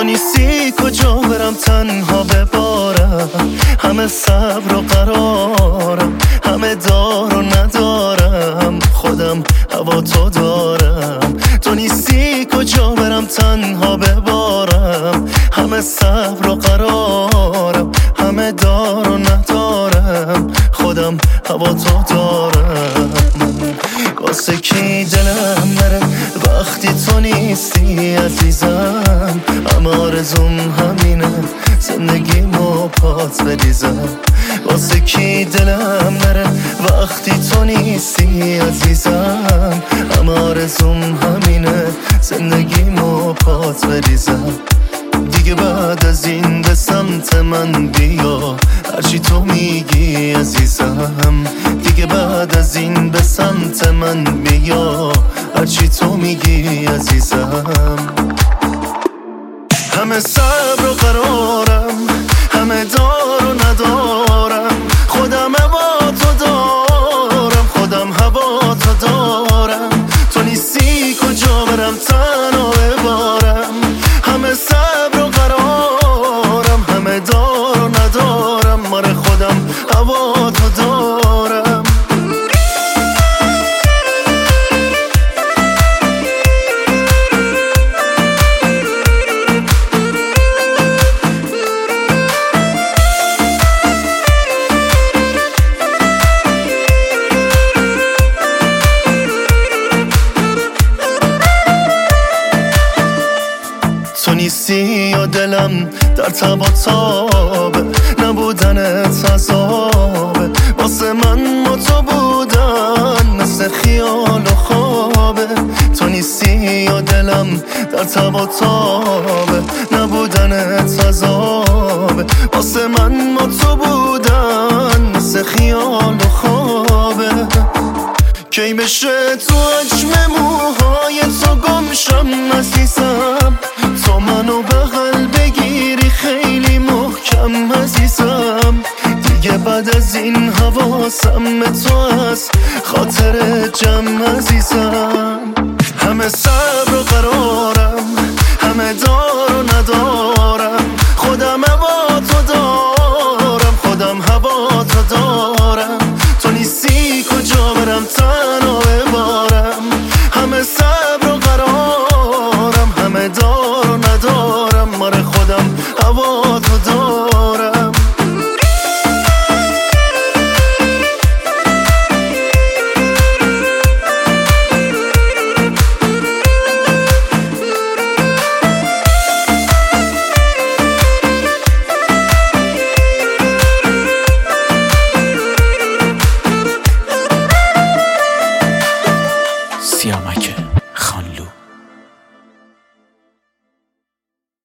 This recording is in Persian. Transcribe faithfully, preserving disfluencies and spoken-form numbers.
تو نیستی کجا برم تنها ببارم، همه صبر و قرارم، همه دار و ندارم، خودم هوا تو دارم. تو نیستی کجا برم تنها ببارم، همه صبر و قرارم، همه دار و ندارم، خودم هوا تو دارم. واسه کی دلم نره وقتی تو نیستی عزیزم، همه آرزوم همینه زندگیمو پات بریزم. واسه کی دلم نره وقتی تو نیستی عزیزم، همه آرزوم همینه زندگیمو پات بریزم. دیگه بعد از این به سمت من بیا، هرچی تو میگی عزیزم. دیگه بعد از این به سمت من بیا، هرچی تو میگی عزیزم. همه صبر و قرارم، همه دار و ندارم، خودم هوا تو دارم، خودم هوا تو دارم. تو نیستی کجا برم تنها ببارم، همه صبر و قرارم، همه دار و ندارم، ماره خودم هوا تو دارم. تو نیستی یا دلم در تب و تابه، نبودنت عذابه. واسه من ما تو بودن مثل خیال و خوابه. تو نیستی یا دلم در تب و تابه، نبودنت عذابه. واسه من ما تو بودن مثل خیال و خوابه. کی بشه تو حجم موهای تو گم شم عزیزم، تو منو بغل بگیری خیلی محکم عزیزم. دیگه بعد از این حواسم به تو هست خاطر جمع عزیزم. همه صبر و قرارم، همه دار و ندارم، خودم هوا تو دارم، خودم هوا تو دارم. تو نیستی کجا برم تا